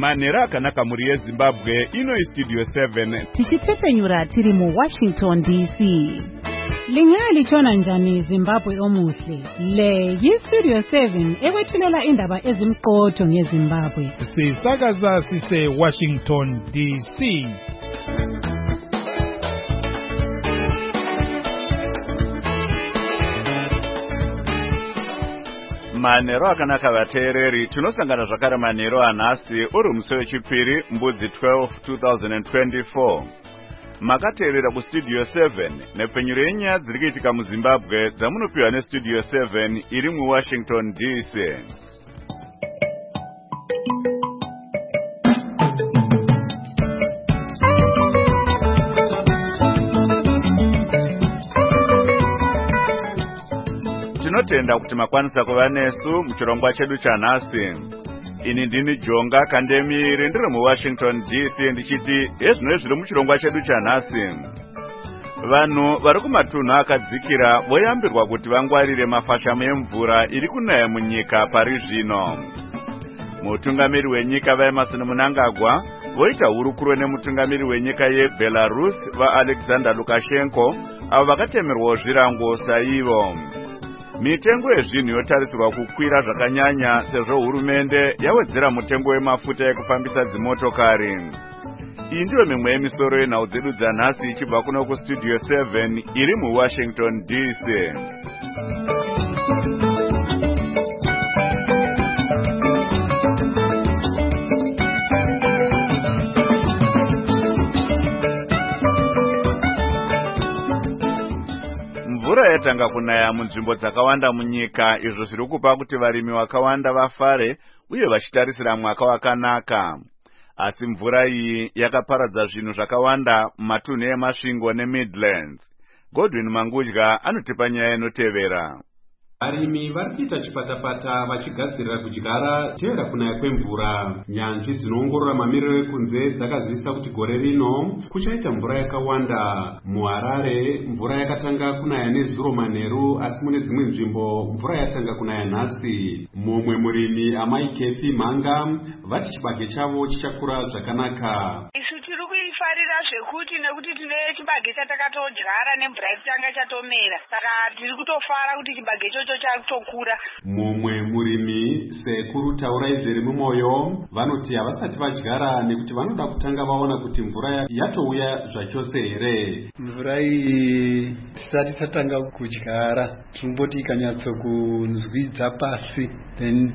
Manhero akanaka muri yeZimbabwe, ino Studio 7. Tichitepfenyura tiri muWashington DC. Lingalitshona njani Zimbabwe omuhle? Le yiStudio 7 ekwethulela indaba ezimqotho ngeZimbabwe. Sisakaza sise Washington DC. Manhero akanaka vateereri, tinosangana zvakare manhero anhasi uri musi wechipiri mbudzi 12 2024. Makateerera kuStudio 7 nepfenyuro yenyaya dziri kuitika muZimbabwe dzamunopiwa neStudio 7 iri muWashington DC. Tinotenda kuti makwanisa kuva nesu muchirongwa chedu chanhasi. Ini ndini Jonga Kandemiri ndiri muWashington DC ndichiti ezvino zviri muchirongwa chedu chanhasi. Vanhu vari kumatunhu akadzikira voyambirwa kuti vangwarire mafashamo emvura iri kunaya munyika pari zvino. Mutungamiri wenyika vaEmmerson Mnangagwa voita hurukuro nemutungamiri wenyika yeBelarus vaAlexander Lukashenko avo vakatemerwawo zvirango saivo. Mitengo yezvinhu yotarisirwa kukwira zvakanyanya sezvo hurumende yawedzera mutengo wemafuta ekufambisa dzimotokari. Iyi ndiyo mimwe yemisoro yenhau dzedu dzanhasi ichibva kuno kuStudio 7 iri muWashington DC. Mvura yatanga kunaya munzvimbo dzakawanda munyika, izvo zviri kupa kuti varimi vakawanda vafare uye vachitarisira mwaka wakanaka. Asi mvura iyi yakaparadza zvinhu zvakawanda mumatunhu emasvingo neMidlands. Godwin Mangudya anotipa nyaya inotevera. Varimi vari kuita chipatapata vachigadzirira kudyara tevera kunaya kwemvura. Nyanzvi dzinoongorora mamiriro ekunze dzakazivisa kuti gore rino kuchaita mvura yakawanda. MuHarare mvura yakatanga kunaya nezuro manheru, asi mune dzimwe nzvimbo mvura yatanga kunaya nhasi. Mumwe murimi Amai Kefi Mhanga vati chibage chavo chichakura zvakanaka. Farira zvekuti nekuti tine chibage chatakatodyara nemvura yekutanga chatomera, saka tiri kutofara kuti chibage ichocho chatokura. Mumwe murimi Sekuru Tauraizeri Mumoyo vanoti havasati vadyara nekuti vanoda kutanga vaona kuti mvura yatouya zvachose here. Mvura iyi tisati tatanga kudyara tinomboti ikanyatsokunzwidza pasi then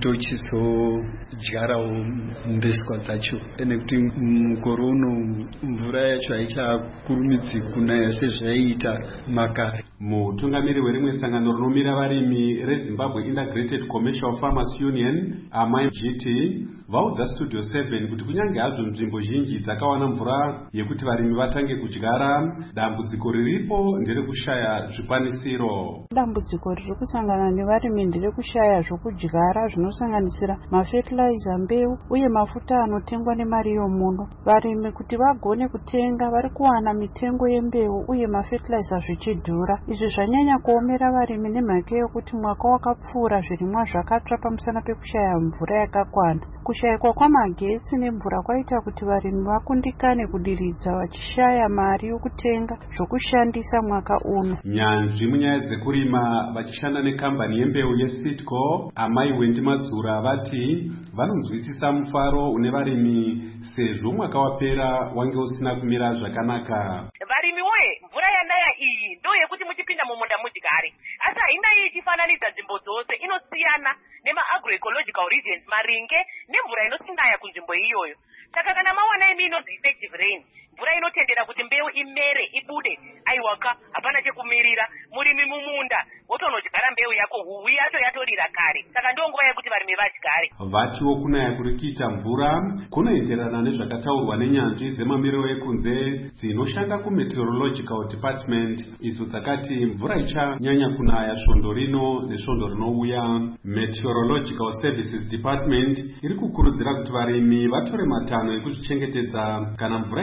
tochizodyarawo mbeswa dzacho, nekuti mukore uno mvura yacho haichakurumidzi kunaya sezvaiita makare. Mutungamiri werimwe sangano rinomira varimi reZimbabwe Integrated Commercial Farmers Union Amai GT vaudza Studio 7 kuti kunyange hazvo nzvimbo zhinji dzakawana mvura yekuti varimi vatange kudyara, dambudziko riripo nderekushaya zvikwanisiro. Dambudziko riri kusangana nevarimi nderekushaya zvokudyara zvinosanganisira mafertilizer, mbeu uye mafuta anotengwa nemari yomuno. Varimi kuti vagone kutenga vari kuwana mitengo yembeu uye mafertilizer zvichidhura. Izvi zvanyanya kuomera varimi nemhaka yokuti mwaka wakapfuura zvirimwa zvakatsva pamusana pekushaya mvura yakakwana. Kushayikwa kwamagetsi nemvura kwaita kuti varimi vakundikane kudiridza vachishaya mari yokutenga zvokushandisa mwaka uno. Nyanzvi munyaya dzekurima vachishanda nekambani yembeu yeSitco Amai Wendi Madzura vati vanonzwisisa mufaro une varimi sezvo mwaka wapera wange usina kumira zvakanaka. Varimi woye, mvura yanaya iyi ndo yekuti muchipinda mumunda mudyare, asi hainai ichifananidza nzvimbo dzose, inosiyana nema-agroecological regions, maringe nemvura inosinaya kunzvimbo iyoyo. Saka kana mawana imi inonzi effective rain, mvura inotendera kuti mbeu imere ibude, aiwaka hapana chekumirira, murimi mumunda wotonodyara mbeu yako, huhu yacho yatorira kare. Saka ndonguva yekuti varimi vadyare. Vatiwo kunaya kuri kuita mvura kunoenderana nezvakataurwa nenyanzvi dzemamiriro ekunze dzinoshanda kumeteorological department, idzo dzakati mvura ichanyanya kunaya svondo rino nesvondo rinouya. Meteorological Services Department iri kukurudzira kuti varimi vatore matanho ekuzvichengetedza kana mvura ikauya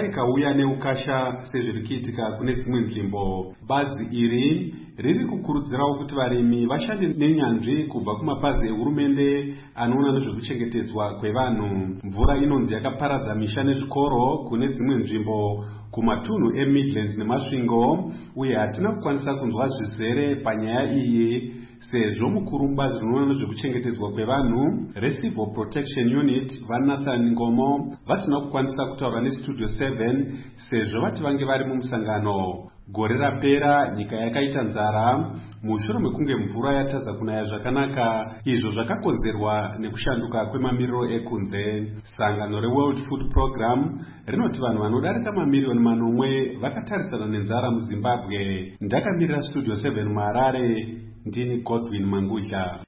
risasiya neukasha sezviri kuitika kune dzimwe nzvimbo. Bazi iri riri kukurudzirawo kuti varimi vashande nenyanzvi kubva kumapazi ehurumende anoona nezvekuchengetedzwa kwevanhu. Mvura inonzi yakaparadza misha nezvikoro kune dzimwe nzvimbo kumatunhu eMidlands nemasvingo, uye hatina kukwanisa kunzwa zvizere panyaya iyi sezvo mukuru mubazi rinoona nezvekuchengetedzwa kwevanhu reCivil Protection Unit vaNathan Ngomo vasina kukwanisa kutaura neStudio 7 sezvo vati vange vari mumusangano. Gore rapera nyika yakaita nzara mushure mekunge mvura yatadza kunaya zvakanaka, izvo zvakakonzerwa nekushanduka kwemamiriro ekunze. Sangano reWorld Food Program rinoti vanhu vanodarika mamiliyoni 9 vakatarisana nenzara muZimbabwe. Ndakamirira Studio 7 muHarare, ndini Godwin Mangudla.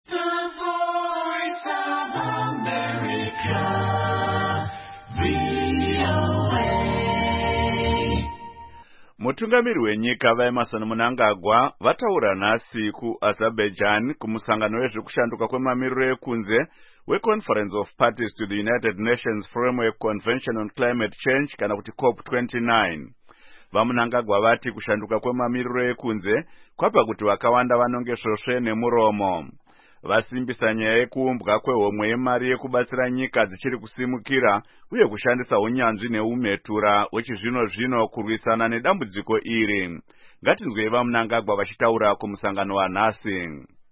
Mutungamiri wenyika vaEmerson Mnangagwa vataura nhasi kuAzerbaijan kumusangano wezvekushanduka kwemamiriro ekunze weConference of Parties to the United Nations Framework Convention on Climate Change kana kuti COP29. VaMnangagwa vati kushanduka kwemamiriro ekunze kwapa kuti vakawanda vanonge svosve nemuromo. Vasimbisa nyaya yekuumbwa kwehomwe yemari yekubatsira nyika dzichiri kusimukira uye kushandisa unyanzvi neumetura wechizvino-zvino kurwisana nedambudziko iri. Ngatinzwei vaMnangagwa vachitaura kumusangano wanhasi.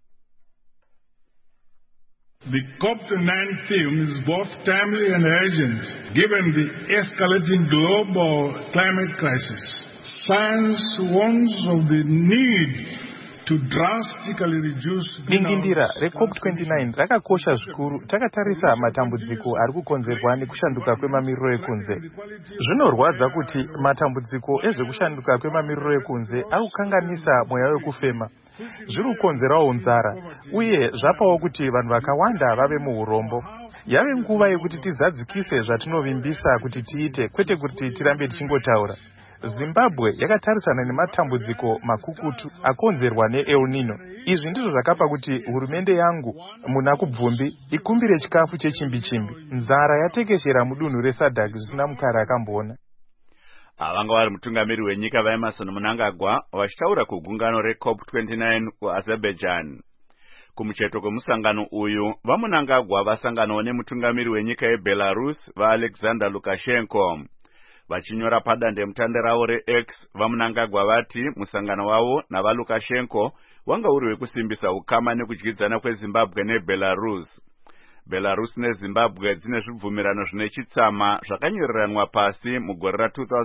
The COP29 theme is both timely and urgent, given the escalating global climate crisis. Science warns of the need to drastically reduce. Dingindira reCOP29 rakakosha zvikuru takatarisa matambudziko ari kukonzerwa nekushanduka kwemamiriro ekunze. Zvinorwadza kuti matambudziko ezvekushanduka kwemamiriro ekunze akukanganisa mweya wekufema. Zviri kukonzerawo nzara uye zvapawo kuti vanhu vakawanda vave muurombo. Yave nguva yekuti tizadzikise zvatinovimbisa kuti tiite, kwete kuti tirambe tichingotaura. Zimbabwe yakatarisana nematambudziko makukutu akonzerwa neEl Nino. Izvi ndizvo zvakapa kuti hurumende yangu muna kubvumbi ikumbire chikafu chechimbi-chimbi. Nzara yatekeshera mudunhu reSADC zvisina mukara akamboona. Avanga vari mutungamiri wenyika vaEmerson Mnangagwa vachitaura kugungano reCOP29 kuAzerbaijan. Kumucheto kwemusangano uyu, vaMnangagwa vasanganawo nemutungamiri wenyika yeBelarus vaAlexander Lukashenko. Vachinyora padandemutande ravo reX, vaMnangagwa vati musangano wavo navaLukashenko wanga uri wekusimbisa ukama nekudyidzana kweZimbabwe neBelarus. Belarus neZimbabwe dzine zvibvumirano zvine chitsama zvakanyoriranwa pasi mugore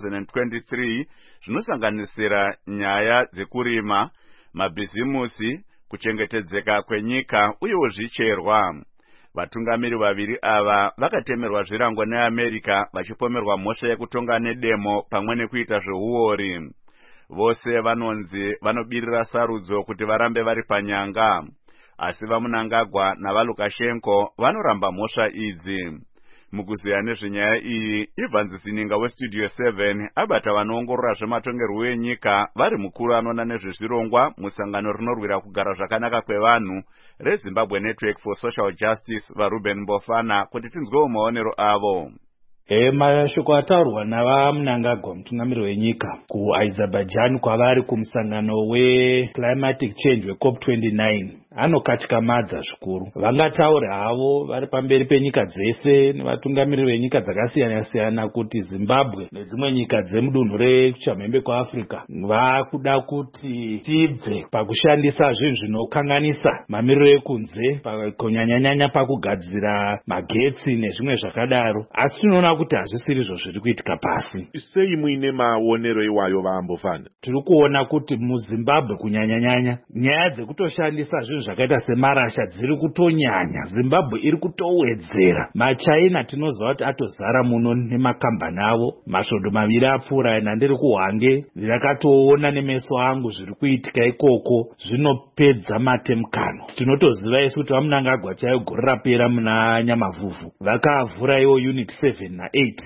ra2023 zvinosanganisira nyaya dzekurima, mabhizimusi, kuchengetedzeka kwenyika uyewo zvicherwa. Vatungamiri vaviri ava vakatemerwa zvirango neAmerica vachipomerwa mhosva yekutonga nedemo pamwe nekuita zveuori. Vose vanonzi vanobirira sarudzo kuti varambe vari panyanga. Asi vaMnangagwa navaLukashenko vanoramba mhosva idzi. Mukuziya nezvenyaya iyi, Ivan Zininga weStudio 7 abata vanoongorora zvematongerwo enyika vari mukuru anoona nezvezvirongwa musangano rinorwira kugara zvakanaka kwevanhu reZimbabwe Network for Social Justice vaRuben Mbofana kuti tinzwewo maonero avo. Mashoko ataurwa navaMnangagwa mutungamiri wenyika kuAzerbaijan kwavari kumusangano weClimatic Change weCOP29 anokatyamadza zvikuru. Vangataura havo vari pamberi penyika dzese nevatungamiri venyika dzakasiyana-siyana kuti Zimbabwe nedzimwe nyika dzemudunhu rechamhembe kwaAfrica vakuda kuti tibve pakushandisa zvinhu zvinokanganisa mamiriro ekunze kunyanya-nyanya pakugadzira magetsi nezvimwe zvakadaro, asi tinoona kuti hazvisiri izvo zviri kuitika pasi. Sei muine maonero iwayo vaMbofana? Tiri kuona kuti muZimbabwe kunyanya-nyanya nyaya dzekutoshandisa zvinhu zvakaita semarasha dziri kutonyanya. Zimbabwe iri kutowedzera. MaChina tinoziva kuti atozara muno nemakambani avo. Masvondo maviri apfuura nandiri kuHwange ndakatoona nemeso angu zviri kuitika ikoko, zvinopedza matemukano. Tinotoziva isu kuti vaMnangagwa chaiyo gore rapera muna Nyamavhuvhu vakavhura iwo unit 7 na 8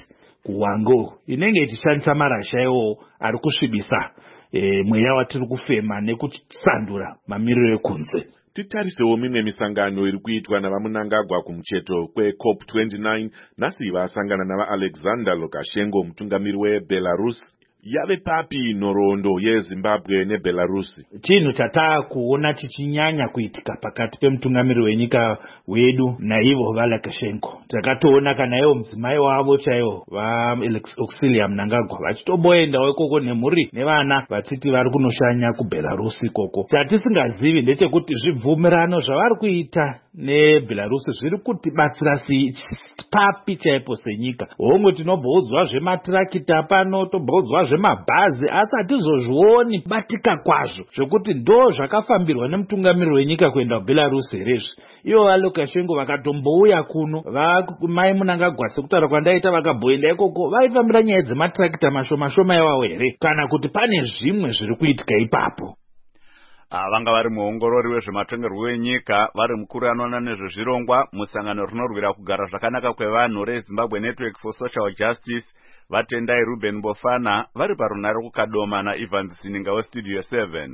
kuwango inenge ichishandisa marasha iwo ari kusvibisa mweya watiri kufema nekusandura mamiriro ekunze. Titarisewo mimwe misangano iri kuitwa navamunangagwa kumucheto kweCOP29 nhasi vasangana navaAlexander Lukashenko mutungamiri weBelarus. Yave papi nhoroondo yeZimbabwe neBelarus? Chinhu chatakuona chichinyanya kuitika pakati pemutungamiri wenyika wedu naivo vaLukashenko. Takatoona kana ivo mudzimai wavo chaivo vaAuxilia Mnangagwa vachitomboendawo ikoko nemhuri nevana vachiti vari kunoshanya kuBelarus ikoko. Chatisingazivi ndechekuti zvibvumirano zvavari kuita neBelarus zviri kutibatsira papi chaipo senyika. Hongu tinobhoudzwa zvematirakita pano, tobhoudzwa zvemabhazi, asi hatizozvioni kubatika kwazvo zvekuti ndo zvakafambirwa nemutungamiri wenyika kuenda kuBelarus herezvi. Ivo vaLukashenko vakatombouya kuno, mai Munangagwa sekutaura kwandaita vakabhoenda ikoko, vaifambira nyaya dzematirakita mashoma iwawo here kana kuti pane zvimwe zviri kuitika ipapo? Vanga vari muongorori wezvematongerwo enyika, vari mukuru anoona nezvezvirongwa musangano rinorwira kugara zvakanaka kwevanhu reZimbabwe Network for Social Justice, vatendai Ruben Bofana, vari parunare kukadoma naIvans Sininga weStudio 7.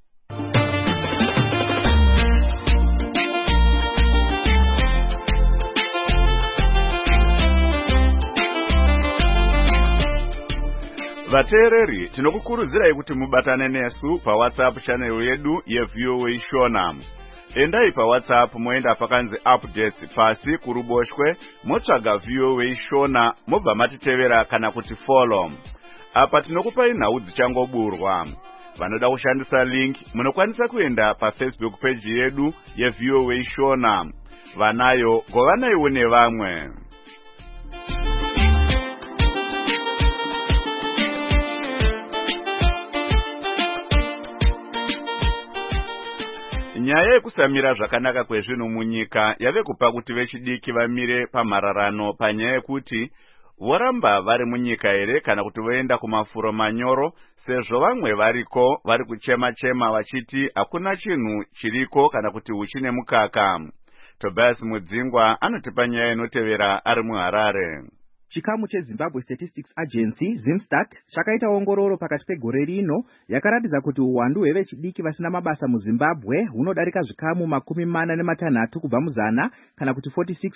Vateereri, tinokukurudzirai kuti mubatane nesu paWhatsApp channel yedu yeVOA Shona. Endai paWhatsApp moenda pakanzi updates pasi kuruboshwe, motsvaga VOA Shona, mobva matitevera kana kuti follow. Apa tinokupai nhau dzichangoburwa. Vanoda kushandisa link, munokwanisa kuenda paFacebook page yedu yeVOA Shona. Vanayo, govanaiwo nevamwe. Nyaya yekusamira zvakanaka kwezvinhu munyika yave kupa kuti vechidiki vamire pamhararano panyaya yekuti voramba vari munyika here kana kuti voenda kumafuro manyoro, sezvo vamwe variko vari kuchema-chema vachiti hakuna chinhu chiriko kana kuti huchine mukaka. Tobias Mudzingwa anotipa nyaya inotevera ari muHarare. Chikamu cheZimbabwe Statistics Agency, ZimStat, chakaita ongororo pakati pegore rino yakaratidza kuti uwandu hwevechidiki vasina mabasa muZimbabwe hunodarika zvikamu 46 kubva muzana kana kuti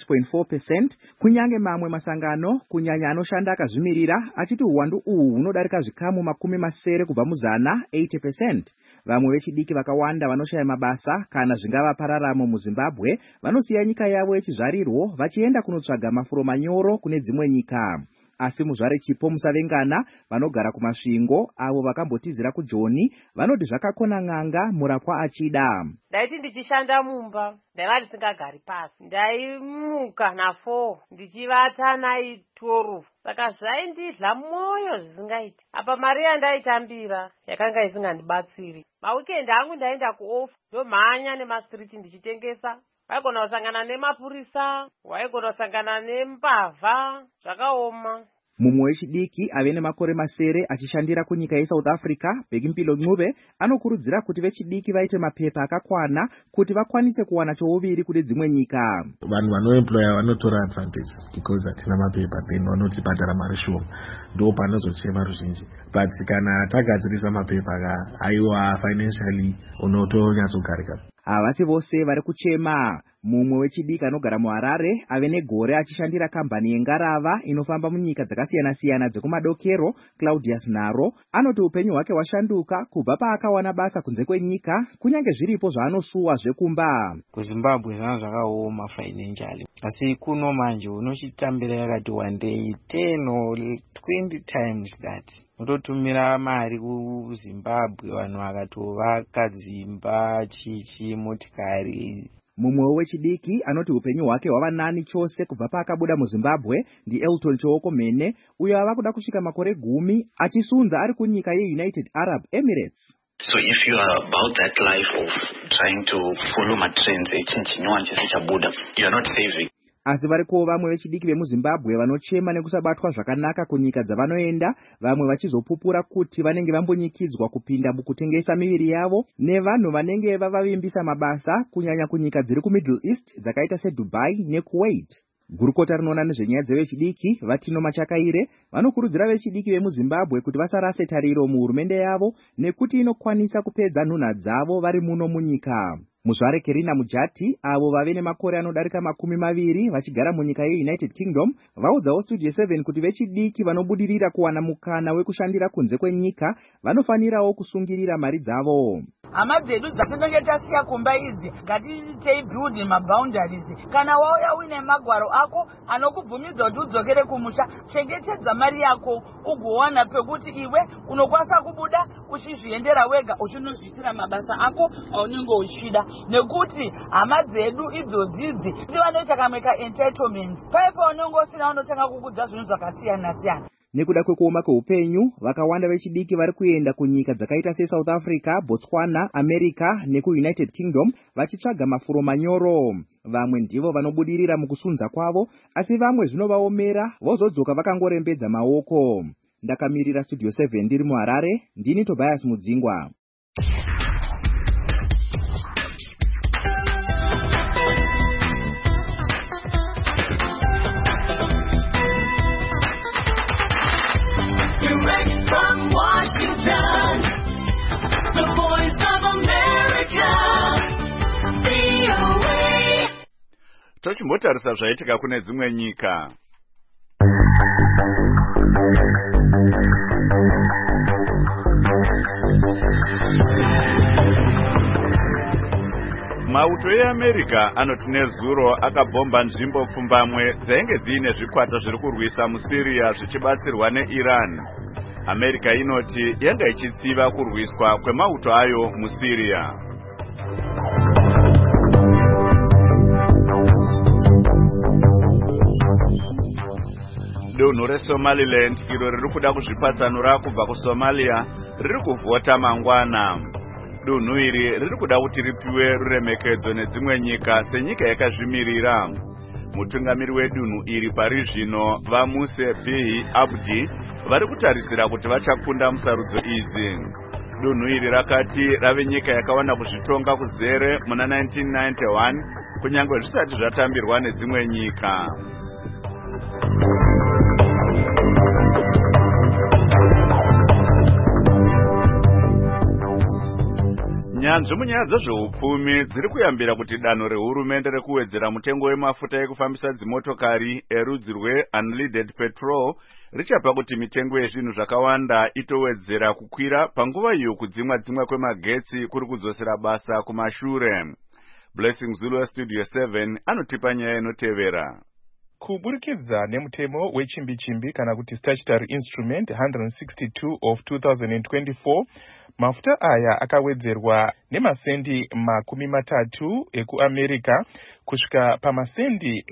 46.4%, kunyange mamwe masangano kunyanya anoshanda akazvimirira achiti uwandu uhu hunodarika zvikamu 70 kubva muzana 80%. Vamwe vechidiki vakawanda vanoshaya mabasa kana zvingava pararamo muZimbabwe vanosiya nyika yavo yechizvarirwo vachienda kunotsvaga mafuro manyoro kune dzimwe nyika. Asi muzvare chipo musavengana vanogara kumasvingo avo vakambotizira kuJoni vanoti zvakakona n'anga murapwa achida. Ndaiti ndichishanda mumba ndaiva ndisingagari pasi, ndaimuka na4 ndichivata na12, saka zvaindidla mwoyo zvisingaiti. Apa mari yandaitambira yakanga isingandibatsiri. Mawikendi angu ndaenda kuoff ndomhanya nemastriti ndichitengesa. Waigona kusangana nemapurisa, waigona kusangana nembavha, zvakaoma. Mumwe wechidiki ave nemakore masere achishandira kunyika yeSouth Africa, Begimpilo Ncube, anokurudzira kuti vechidiki vaite mapepa akakwana kuti vakwanise kuwana chouviri kune dzimwe nyika. Vanhu vanoemploya vanotora advantage because hatina mapepa, then vanotibhadhara mari shoma. Ndo panozochema ruzhinji. But kana tagadzirisa mapepa aiwa financially unotonyatsogarika. Havasi vose vari kuchema. Mumwe wechidiki anogara muHarare ave negore achishandira kambani yengarava inofamba munyika dzakasiyana-siyana dzekumadokero, Claudius Naro, anoti upenyu hwake hwashanduka kubva paakawana basa kunze kwenyika, kunyange zviripo zvaanosuwa zvekumba. KuZimbabwe zvanga zvakaoma financially, asi kuno manje unochitambira yakati one day 10 or 20 times that. Unototumira mari kuZimbabwe vanhu vakatovaka dzimba, chichi, motikari. Mumwe wechidiki anoti upenyu hwake hwava nani chose kubva paakabuda muZimbabwe ndi Elton Chooko Mene, uyo ava kuda kusvika makore 10 achisunza ari kunyika yeUnited Arab Emirates. So if you are about that life of trying to follow my trends, you are not saving. Asi variko vamwe vechidiki vemuZimbabwe vanochema nekusabatwa zvakanaka kunyika dzavanoenda, vamwe vachizopupura kuti vanenge vambonyikidzwa kupinda mukutengesa miviri yavo nevanhu vanenge vavavimbisa mabasa kunyanya kunyika dziri kuMiddle East dzakaita seDubai neKuwait. Gurukota rinoona nezvenyaya dzevechidiki Vatino Machakaire vanokurudzira vechidiki vemuZimbabwe kuti vasarase tariro muhurumende yavo nekuti inokwanisa kupedza nhunha dzavo vari muno munyika. Muzvare Kerina Mujati avo vave nemakore anodarika 20 vachigara munyika yeUnited Kingdom vaudzawo Studio 7 kuti vechidiki vanobudirira kuwana mukana wekushandira kunze kwenyika vanofanirawo kusungirira mari dzavo. Hama dzedu dzatinenge tasiya kumba idzi ngatitei build maboundaries. Kana wauya uine magwaro ako anokubvumidza kuti udzokere kumusha, chengetedza mari yako ugowana pekuti iwe unokwanisa kubuda uchizviendera wega uchinozviitira mabasa ako aunenge uchida. Nekuti hama dzedu idzodzidzi vanoita kamwe entitlement. Paipo unenge usina unotanga kukudza zvinhu zvakasiyana siyana. Nekuda kwekuoma kweupenyu, vakawanda vechidiki vari kuenda kunyika dzakaita seSouth Africa, Botswana, America nekuUnited Kingdom vachitsvaga mafuro manyoro. Vamwe ndivo vanobudirira mukusunza kwavo, asi vamwe zvinovaomera vozodzoka vakangorembedza maoko. Ndakamirira Studio 7 ndiri muHarare, ndini Tobias Mudzingwa. Tochimbotarisa zvaitika kune dzimwe nyika. Mauto eAmerica anoti nezuro akabhomba nzvimbo pfumbamwe dzainge dziine zvikwata zviri kurwisa muSyria zvichibatsirwa neIran. America inoti yanga ichitsiva kurwiswa kwemauto ayo muSyria. Dunhu reSomaliland iro riri kuda kuzvipatsanura kubva kuSomalia riri kuvhota mangwana. Dunhu iri riri kuda kuti ripiwe ruremekedzo nedzimwe nyika senyika yakazvimirira. Mutungamiri wedunhu iri pari zvino vaMuse Bihi Abdi vari kutarisira kuti vachakunda musarudzo idzi. Dunhu iri rakati rave nyika yakawana kuzvitonga kuzere muna 1991 kunyange zvisati zvatambirwa nedzimwe nyika. Nyanzvi munyaya dzezveupfumi dziri kuyambira kuti danho rehurumende rekuwedzera mutengo wemafuta ekufambisa dzimotokari erudzi rweunleaded petrol richapa kuti mitengo yezvinhu zvakawanda itowedzera kukwira panguva iyo kudzimwa kwemagetsi kuri kudzosera basa kumashure. Blessing Zulu Studio 7 anotipa nyaya inotevera. Kuburikidza nemutemo wechimbi-chimbi kana kuti statutory instrument 162 of 2024, mafuta aya akawedzerwa nemasendi 30 ekuAmerica kusvika pamasendi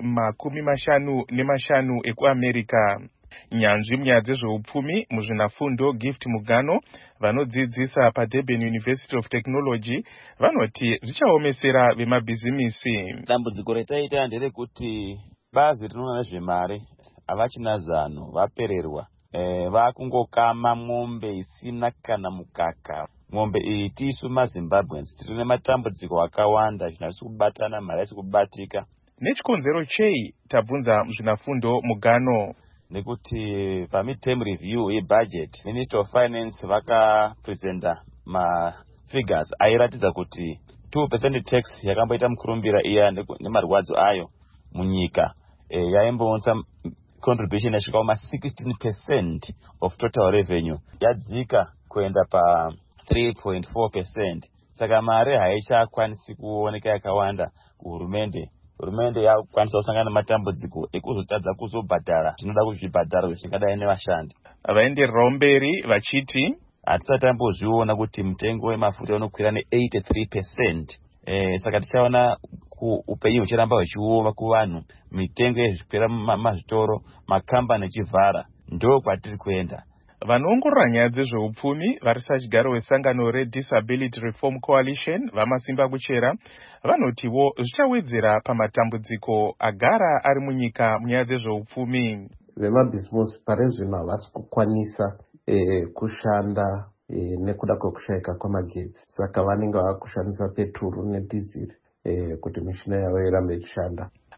55 ekuAmerica. Nyanzvi munyaya dzezveupfumi muzvinafundo Gift Mugano vanodzidzisa paDurban University of Technology vanoti zvichaomesera vemabhizimisi. Dambudziko retaita nderekuti bazi rinoona nezvemari havachina zano, vapererwa. Vakungokama mombe isina kana mukaka. Mombe iyi tisu maZimbabweans tiri nematambudziko akawanda, zvinasi kubatana, mari haisi kubatika. Nechikonzero chei? Tabvunza muzvinafundo Mugano. Nekuti pa-midterm review yebudget, Minister of Finance vakapresenta mafigures airatidza kuti 2% tax yakamboita mukurumbira iya nemarwadzo ayo munyika yaimbounza contribution yasvika kuma 16% of total revenue, yadzika kuenda pa 3.4%. Saka mari haichakwanisi kuoneka yakawanda kuhurumende. Hurumende yakukwanisa kusangana nematambudziko ekuzotadza kuzobhadhara zvinoda kuzvibhadhara zvingadai nevashandi. Vaendererawo mberi vachiti hatisati tambozviona kuti mutengo wemafuta unokwira ne83%. Saka tichaona upenyu huchiramba huchioma kuvanhu, mitengo yezvipera mazvitoro, makambani echivhara, ndo kwatiri kuenda. Vanoongorora nyaya dzezveupfumi vari sachigaro wesangano reDisability Reform Coalition vamasimba kuchera vanotiwo zvichawedzera pamatambudziko agara ari munyika munyaya dzezveupfumi. Vemabhizimosi pari zvino havasi kukwanisa kushanda nekuda kwekushayika kwemagetsi, saka vanenge vakushandisa peturu nedhiziri kuti mishina yavo irambe ichishanda.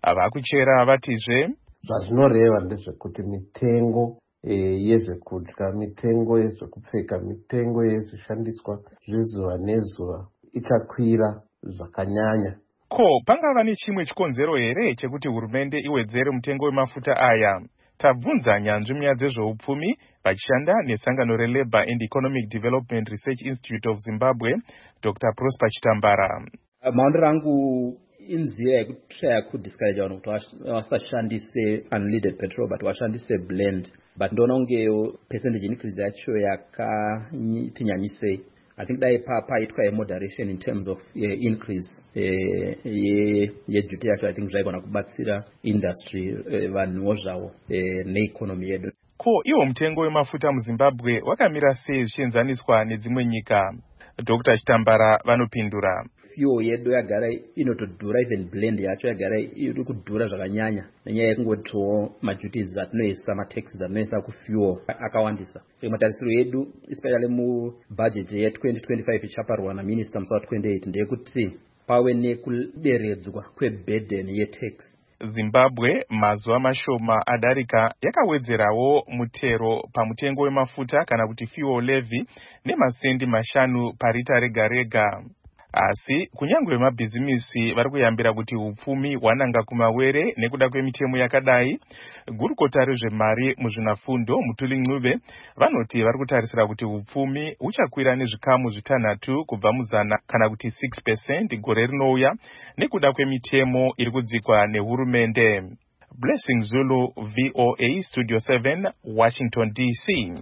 Vakuchera vatizve zvazvinoreva ndezvekuti mitengo yezvekudya, mitengo yezvekupfeka, mitengo yezvishandiswa zvezuva nezuva ichakwira zvakanyanya. Ko pangava nechimwe chikonzero here chekuti hurumende iwedzere mutengo wemafuta aya? Tabvunza nyanzvi munyaya dzezveupfumi vachishanda nesangano reLabour and Economic Development Research Institute of Zimbabwe, Dr. Prosper Chitambara. Maonero angu inzira yekutraya kudiscourage vanhu kuti vasashandise unleaded petrol but vashandise blend, but ndoona kunge percentage increase yacho yakati nyanyisei. I think dai paitwa moderation in terms of increase yeduty yacho. I think zvaigona kubatsira industry vanhuwo zvavo neeconomy yedu. Ko iwo mutengo wemafuta muZimbabwe wakamira sei zvichienzaniswa nedzimwe nyika? Dr. Chitambara vanopindura. Fuel yedu yagara inotodhura, even blend yacho yagara iri kudhura zvakanyanya nenyaya yekungotiwo maduties atinoisa, mataxes atinoisa kufuel akawandisa. So matarisiro yedu especially mubudget ye2025 ichaparwa naminister musi wa28 ndeyekuti pave nekuderedzwa kweburden yetax. Zimbabwe mazuva mashoma adarika yakawedzerawo mutero pamutengo wemafuta kana kuti fuel levy nemasendi 5 parita rega rega. Asi kunyangwe mabhizimisi vari kuyambira kuti upfumi hwananga kumawere nekuda kwemitemo yakadai, gurukota rezvemari muzvinafundo Mutuli Ncube vanoti vari kutarisira kuti upfumi huchakwira nezvikamu 6 kubva muzana kana kuti 6% gore rinouya nekuda kwemitemo iri kudzikwa nehurumende. Blessing Zulu, VOA, Studio 7, Washington DC.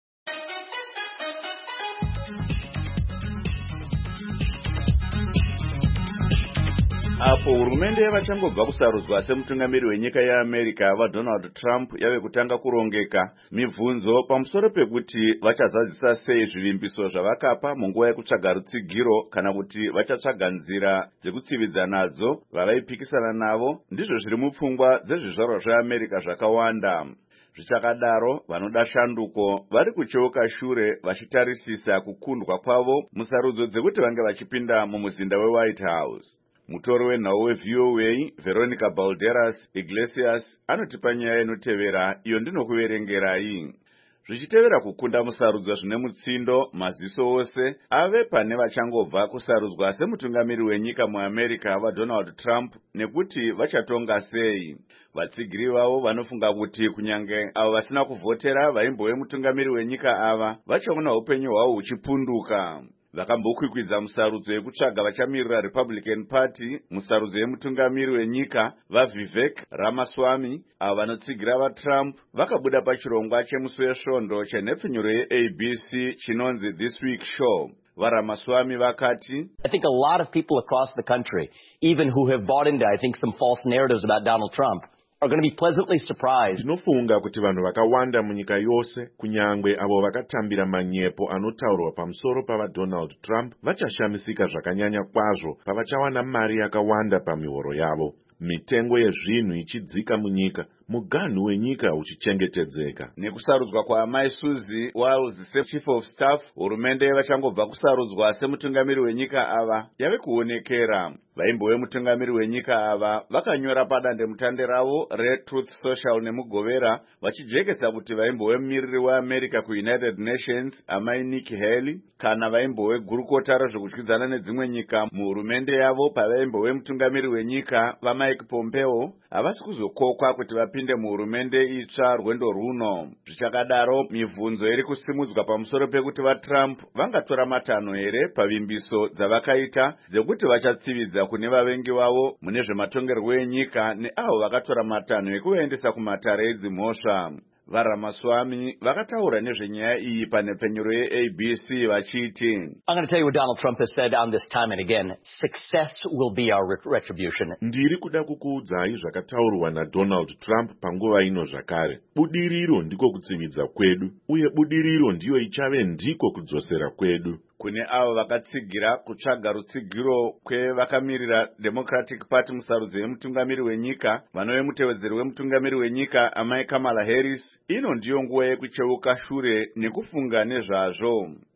Apo hurumende vachangobva kusarudzwa semutungamiri wenyika yeAmerica vaDonald Trump yave kutanga kurongeka mibvunzo pamusoro pekuti vachazadzisa sei zvivimbiso zvavakapa munguva yekutsvaga rutsigiro kana kuti vachatsvaga nzira dzekutsividza nadzo vavaipikisana navo, ndizvo zviri mupfungwa dzezvizvarwa zveAmerica zvakawanda. Zvichakadaro vanoda shanduko vari kucheuka shure vachitarisisa kukundwa kwavo musarudzo dzekuti vange vachipinda mumuzinda weWhite House. Mutori wenhau weVOA Veronica Balderas Iglesias anotipa nyaya inotevera iyo ndinokuverengerai. Zvichitevera kukunda musarudzo zvine mutsindo, maziso ose ave pane vachangobva kusarudzwa semutungamiri wenyika muAmerica vaDonald Trump nekuti vachatonga sei. Vatsigiri vavo vanofunga kuti kunyange avo vasina kuvhotera vaimbove mutungamiri wenyika ava vachaona upenyu hwavo huchipunduka. Vakambokwikwidza musarudzo yekutsvaga vachamirira Republican Party musarudzo yemutungamiri wenyika vaVivek Ramaswamy avo vanotsigira vaTrump vakabuda pachirongwa chemusi wesvondo chenhepfenyuro yeABC chinonzi This Week Show. VaRamaswamy vakati, I think a lot of people across the country, even who have bought into, I think, some false narratives about Donald Trump, are going to be pleasantly surprised. Ndinofunga kuti vanhu vakawanda munyika yose, kunyangwe avo vakatambira manyepo anotaurwa pamusoro pavaDonald Trump, vachashamisika zvakanyanya kwazvo pavachawana mari yakawanda pamihoro yavo. Mitengo yezvinhu ichidzika munyika, muganhu wenyika uchichengetedzeka. Nekusarudzwa kwaamai Suzy Wiles seChief of Staff, hurumende vachangobva kusarudzwa semutungamiri wenyika ava yave kuonekera. Vaimbove mutungamiri wenyika ava vakanyora padandemutande ravo reTruth Social nemugovera vachijekesa kuti vaimbove mumiriri weAmerica kuUnited Nations amai Nikki Haley kana vaimbove gurukota rezvekudyidzana nedzimwe nyika muhurumende yavo pavaimbove mutungamiri wenyika vaMike Pompeo havasi kuzokokwa kuti vapinde muhurumende itsva rwendo runo. Zvichakadaro mibvunzo iri kusimudzwa pamusoro pekuti vaTrump vangatora matanho here pavimbiso dzavakaita dzekuti vachatsividza kune vavengi vavo mune zvematongerwo enyika neavo vakatora matanho ekuvaendesa kumatare edzimhosva. VaRamaswamy vakataura nezvenyaya iyi panhepfenyuro yeABC vachiti, I'm going to tell you what Donald Trump has said on this time and again. Success will be our retribution. Ndiri kuda kukuudzai zvakataurwa naDonald Trump panguva ino zvakare. Budiriro ndiko kutsividza kwedu, uye budiriro ndiyo ichave ndiko kudzosera kwedu. Kune avo vakatsigira kutsvaga rutsigiro kwevakamirira Democratic Party musarudzo yemutungamiri wenyika vanove mutevedzeri wemutungamiri wenyika amai Kamala Harris, ino ndiyo nguva yekucheuka shure nekufunga nezvazvo.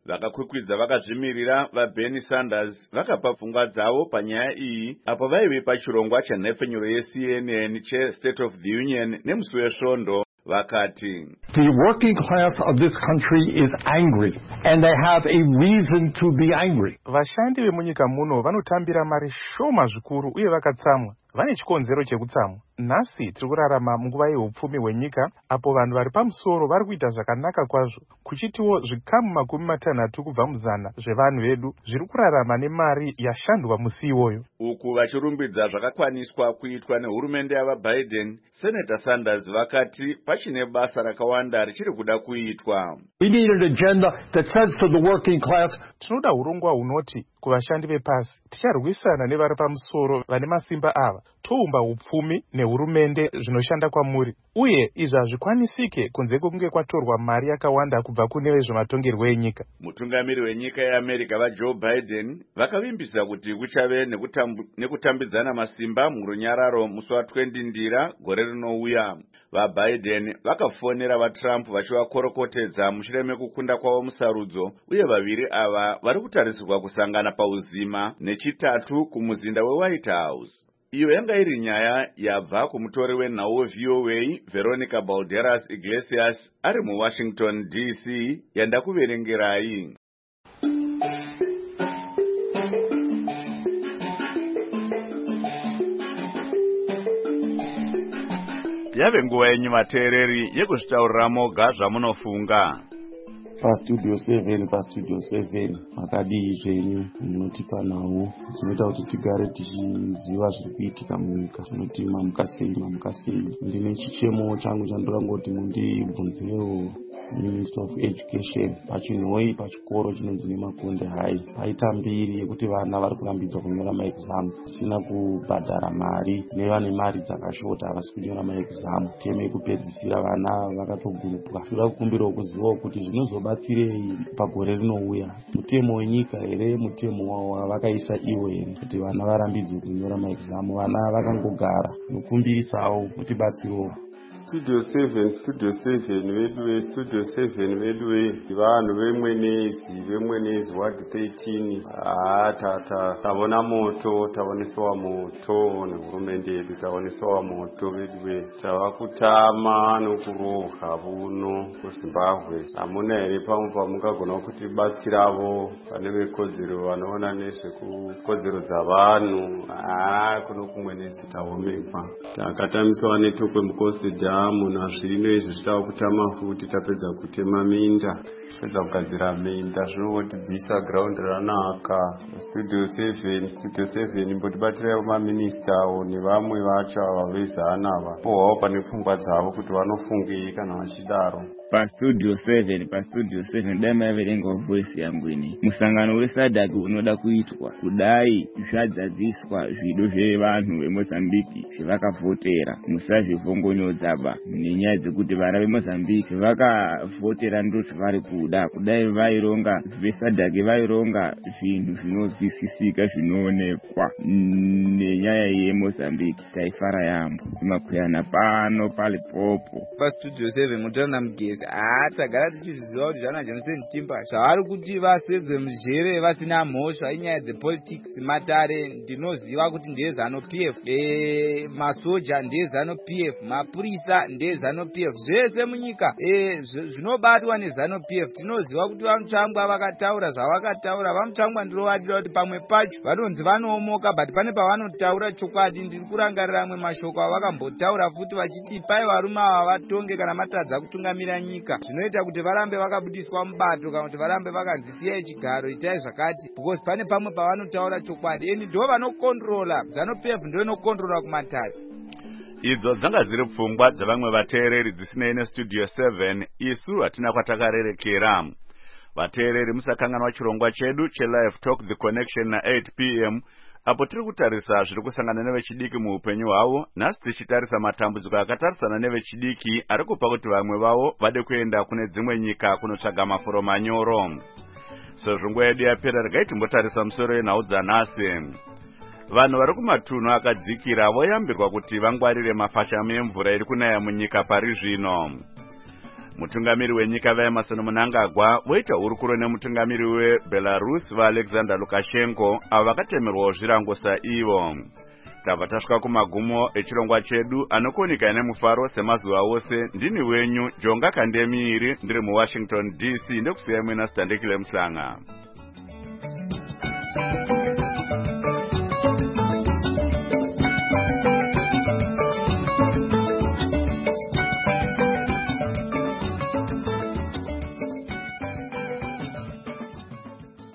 Vakakwikwidza vakazvimirira vaBernie Sanders vakapa pfungwa dzavo panyaya iyi apo vaive pachirongwa chanhepfenyuro yeCNN cheState of the Union nemusi wesvondo. Vakati, the working class of this country is angry and they have a reason to be angry. Vashandi vemunyika muno vanotambira mari shoma zvikuru uye vakatsamwa. Vane chikonzero chekutsamwa. Nhasi tiri kurarama munguva yeupfumi hwenyika apo vanhu vari pamusoro vari kuita zvakanaka kwazvo, kuchitiwo zvikamu 60 kubva muzana zvevanhu vedu zviri kurarama nemari yashandwa musi iwoyo. Uku vachirumbidza zvakakwaniswa kuitwa nehurumende yavaBiden, Senator Sanders vakati pachine basa rakawanda richiri kuda kuitwa. We need an agenda that says to the working class, tinoda urongwa hunoti kuvashandi vepasi ticharwisana nevari pamusoro vane masimba ava, toumba upfumi nehurumende zvinoshanda kwamuri, uye izvi hazvikwanisike kunze kwekunge kwatorwa mari yakawanda kubva kune vezvematongerwo enyika. Mutungamiri wenyika yeAmerica vaJoe Biden vakavimbisa kuti kuchave nekutambidzana masimba murunyararo musi wa20 Ndira gore rinouya. VaBiden vakafonera vaTrump vachivakorokotedza mushure mekukunda kwavo musarudzo, uye vaviri ava vari kutarisirwa kusangana pauzima nechitatu kumuzinda weWhite House. Iyo yanga iri nyaya yabva kumutori wenhau weVOA Veronica Balderas Iglesias ari muWashington DC, yandakuverengerai. Yave nguva yenyu vateereri yekuzvitaurira moga zvamunofunga. Pastudio 7 makadii zvenyu munotipa nawo zvinoita kuti tigare tichiziva zviri kuitika munyika, tinoti mamuka sei. Ndine chichemo changu chandinoda ngoti mundibvunzewo Minister of Education pachinhoi pachikoro chinonzi neMakonde High paita mbiri yekuti vana vari kurambidzwa kunyora maexams sina kubhadhara mari, nevane mari dzakashota havasi kunyora maexam. Teme yekupedzisira vana vakatogurupwa. Toda kukumbirawo kuzivawo kuti zvinozobatsirei pagore rinouya, mutemo wenyika here, mutemo wavakaisa iwo here, kuti vana varambidzwe kunyora maexam. Vana vakangogara, nokumbirisawo kuti batsirowo. Studio 7 vedue vanhu vemwenezi ward 13 tavona moto, tavonesewa moto nehurumende yedu, tavonesewa moto vedue. Tava kutama nokurohwa buno kuZimbabwe. Hamuna here pamwe pamungagona kuti batsiravo pane vekodzero vanoona nezvekukodzero dzavanhu? Kuno kumwenezi taomekwa, takatamiswa netokwe mukosi dhamu nazvino izvi zvitava kutama futi. Tapedza kutema minda, tapedza kugadzira minda, zvinotibvisa ground ranaka. Studio 7 mbotibatiraiwo maministawo nevamwe vacho ava vezana ava, pohwawo pane pfungwa dzavo kuti vanofungei kana vachidaro. Pastudio 7 dai maiverenga voice yangu ini. Musangano weSADC unoda kuitwa kudai zvadzadziswa zvido zvevanhu veMozambique zvavakavhotera. Musazvivhongonyozaba nenyaya dzekuti vana veMozambique vakavhotera ndo zvavari kuda. Kudai vaironga veSADC vaironga zvinhu zvinozwisisika zvinoonekwa nenyaya yeMozambique, taifara yambo. Makuyana pano palipopo. Pastudio 7 mutana mugezi tagara tichizviziva kuti zvana Johnson Timber zvavari kuti vasedzwe mujere vasina mhosva inyaya dzepolitics. Matare ndinoziva kuti ndezano PF, masoja ndezano PF, mapurisa ndezano PF, zvese munyika zvinobatwa nezano PF. Tinoziva kuti vanotangwa vakataura zvavakataura, vanotangwa ndirovadira kuti pamwe pacho vanonzi vanoomoka, but pane pavanotaura chokwadi. Ndiri kurangarira amwe mashoko avakambotaura futi vachiti pai varume ava vatonge kana matadza kutungamira nyika, zvinoita kuti varambe vakabudiswa mubato kana kuti varambe vakanzisiyai chigaro, itai zvakati, because pane pamwe pavanotaura chokwadi. Eni ndo vanokontrola, ZANU-PF ndo inokontrola kumatare. Idzo dzanga dziri pfungwa dzavamwe vateereri dzisinei neStudio 7. Isu hatina kwatakarerekera. Vateereri musakanganwa chirongwa chedu cheLive Talk The Connection na 8 PM apo tiri kutarisa zviri kusangana nevechidiki muupenyu hwavo, nhasi tichitarisa matambudziko akatarisana nevechidiki ari kupa kuti vamwe vavo vade kuenda kune dzimwe nyika kunotsvaga mafuro manyoro. Sezvo nguva yedu yapera, regai timbotarisa musoro yenhau dzanhasi. Vanhu vari kumatunhu akadzikira voyambirwa kuti vangwarire mafashamu emvura iri kunaya munyika pari zvino. mutungamiri wenyika vaEmerson Mnangagwa voita hurukuro nemutungamiri weBelarus vaAlexander Lukashenko avo vakatemerwawo zvirango saivo. Tabva tasvika kumagumo echirongwa chedu anokuoneka nemufaro semazuva ose. Ndini wenyu Jonga Kandemiri ndiri muWashington DC, ndokusiyai mwena Standekile Mhlanga.